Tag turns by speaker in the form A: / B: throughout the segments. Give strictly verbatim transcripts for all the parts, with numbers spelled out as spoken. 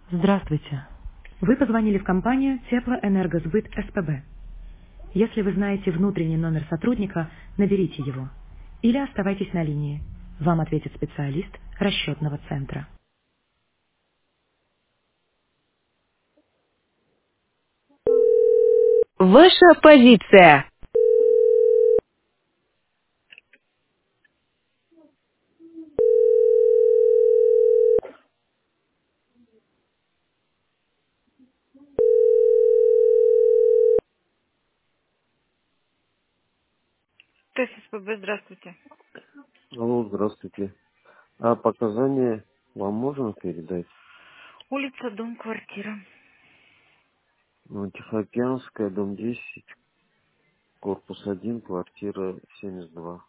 A: Здравствуйте. Вы позвонили в компанию Теплоэнергосбыт СПБ. Если вы знаете внутренний номер сотрудника, наберите его. Или оставайтесь на линии. Вам ответит специалист расчетного центра.
B: Ваша позиция. ТССПБ, здравствуйте.
C: Алло, здравствуйте. А показания вам можно передать?
B: Улица, дом, квартира.
C: Ну, Тихоокеанская, дом десять, корпус один, квартира семьдесят два.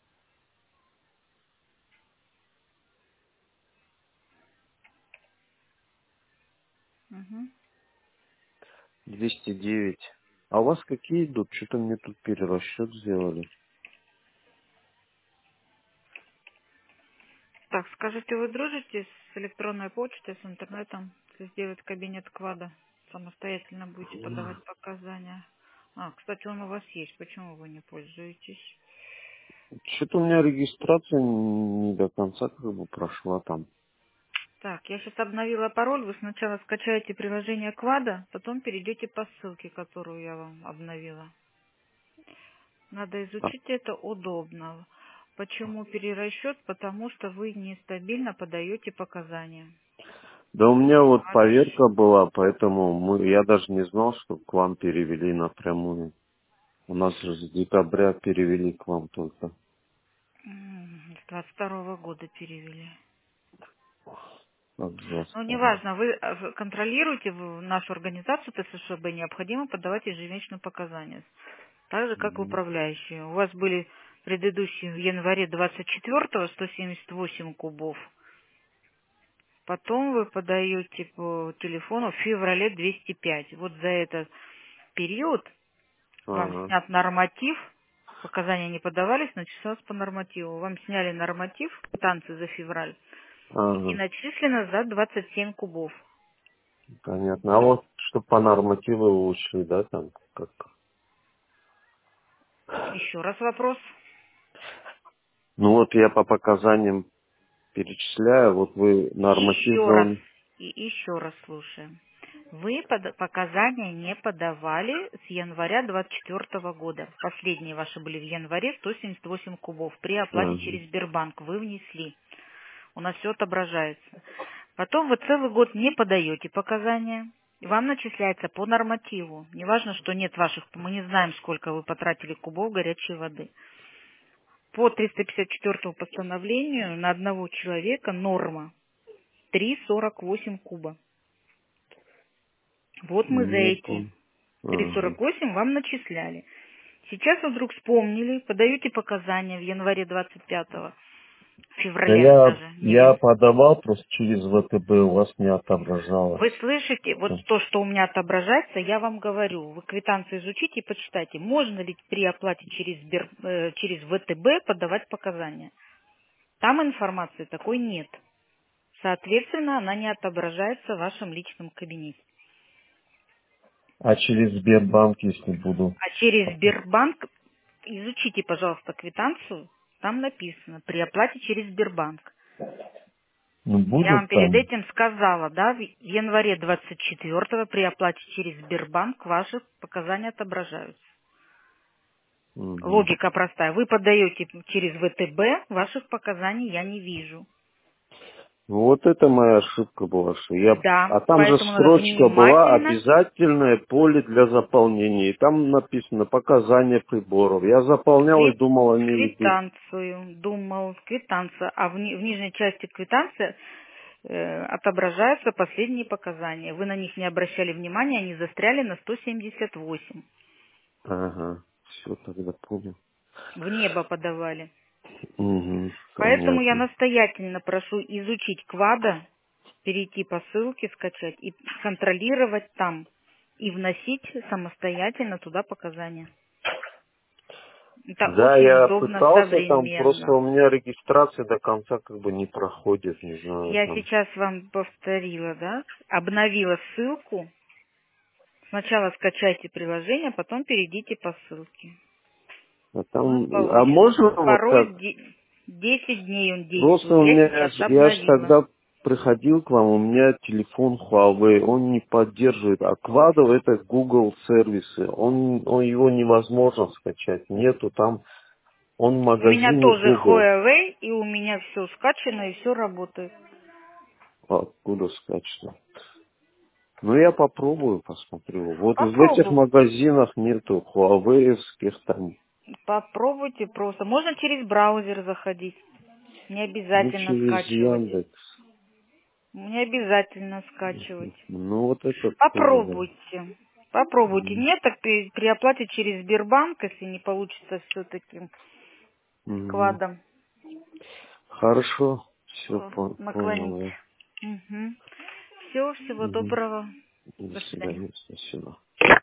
B: Мгм.
C: двести девять. А у вас какие идут? Что-то мне тут перерасчет сделали.
B: Так, скажите, вы дружите с электронной почтой, с интернетом? Если сделать кабинет квада, самостоятельно будете подавать показания. А, кстати, он у вас есть. Почему вы не пользуетесь?
C: Что-то у меня регистрация не до конца как бы прошла там.
B: Так, я сейчас обновила пароль. Вы сначала скачаете приложение квада, потом перейдете по ссылке, которую я вам обновила. Надо
C: А,
B: изучить это удобно. Почему перерасчет? Потому что вы нестабильно подаете показания.
C: Да у меня вот
B: Раньше.
C: поверка была, поэтому мы, я даже не знал, что к вам перевели напрямую. У нас же с декабря перевели к вам только.
B: М, С двадцать второго года перевели.
C: От
B: Ну,
C: двадцать
B: неважно, вы э, в- контролируете в нашу организацию ТСШБ, необходимо подавать ежемесячные показания. Так же, как и
C: второго.
B: управляющие. У вас были предыдущие в январе двадцать четвёртого сто семьдесят восемь кубов. Потом вы подаете по телефону в феврале двести пять. Вот за этот период вам
C: Ага,
B: снят норматив, показания не подавались, начислялось по нормативу. Вам сняли норматив, квитанцию за февраль, и
C: ага.
B: начислено за двадцать семь кубов.
C: Понятно. А вот что по нормативу ушли, да, там как?
B: Еще раз вопрос.
C: Ну вот я по показаниям перечисляю, вот вы норматив
B: Еще раз.
C: зон.
B: И еще раз слушаем. Вы под- показания не подавали с января двадцать четвёртого года. Последние ваши были в январе сто семьдесят восемь кубов. При оплате
C: Ага.
B: через Сбербанк вы внесли. У нас все отображается. Потом вы целый год не подаете показания. И вам начисляется по нормативу. Неважно, что нет ваших, мы не знаем, сколько вы потратили кубов горячей воды. По триста пятьдесят четвёртому постановлению на одного человека норма три сорок восемь куба. Вот мы за
C: Не
B: эти
C: помню.
B: три
C: Ага.
B: сорок восемь вам начисляли. Сейчас вы вдруг вспомнили, подаете показания в январе двадцать пятого, в
C: Да
B: феврале
C: я,
B: даже, не в
C: я
B: ян-
C: подавал просто через ВТБ, у вас не
B: Вы
C: отображалось.
B: слышите, вот то, что у меня отображается, я вам говорю. Вы квитанцию изучите и почитайте. Можно ли при оплате через, Сбер- э, через ВТБ подавать показания? Там информации такой нет. Соответственно, она не отображается в вашем личном кабинете.
C: А через Сбербанк, если буду.
B: А через Сбербанк изучите, пожалуйста, квитанцию. Там написано при оплате через Сбербанк.
C: Ну,
B: Я вам
C: будут
B: перед
C: там.
B: этим сказала, да, в январе двадцать четвёртого при оплате через Сбербанк ваши показания отображаются.
C: Мгм.
B: Логика простая. Вы подаете через ВТБ, ваших показаний я не вижу.
C: Вот это моя ошибка была, что я...
B: Да,
C: А там же
B: поэтому надо
C: строчка была
B: внимательно.
C: обязательное поле для заполнения. И там написано показания приборов. Я заполнял и
B: Квит-
C: думал, они идут.
B: Квитанцию, думал, квитанция, а в, ни- в нижней части квитанции э, отображаются последние показания. Вы на них не обращали внимания, они застряли на сто семьдесят восемь.
C: Ага, все тогда понял.
B: В небо подавали.
C: Угу,
B: Поэтому я
C: понятно.
B: настоятельно прошу изучить квада, перейти по ссылке, скачать и контролировать там и вносить самостоятельно туда показания. Это
C: Да,
B: очень
C: я
B: удобно,
C: пытался там, просто
B: современно.
C: у меня регистрация до конца как бы не проходит, не знаю
B: Я
C: там.
B: сейчас вам повторила, да? Обновила ссылку. Сначала скачайте приложение, потом перейдите по ссылке.
C: А
B: У нас
C: там, а
B: получится.
C: можно вот
B: Пароль
C: как?
B: де- десять дней он
C: Просто
B: действует.
C: у
B: Я
C: меня,
B: сейчас
C: ж- я же
B: обновила.
C: тогда приходил к вам, у меня телефон Huawei, он не поддерживает. А Quadro это Google сервисы, он, он его невозможно скачать, нету там, он в
B: У меня
C: магазине
B: тоже
C: Google.
B: Huawei, и у меня все скачано, и все работает.
C: Откуда скачано? Ну я попробую, посмотрю. Вот в этих
B: Попробуй.
C: магазинах нету Huawei-овских там.
B: Попробуйте просто. Можно через браузер заходить. Не
C: Ну
B: обязательно
C: через
B: скачивать.
C: Яндекс.
B: Не обязательно скачивать.
C: Ну вот это тоже, да.
B: Попробуйте. Попробуйте. Нет, так при, при оплате через Сбербанк, если не получится все-таки
C: Мгм.
B: квадом
C: Хорошо, все
B: э,
C: понял
B: наклонить.
C: я.
B: Угу. Все, всего
C: Мгм.
B: доброго.
C: До
B: До свидания.
C: свидания, спасибо.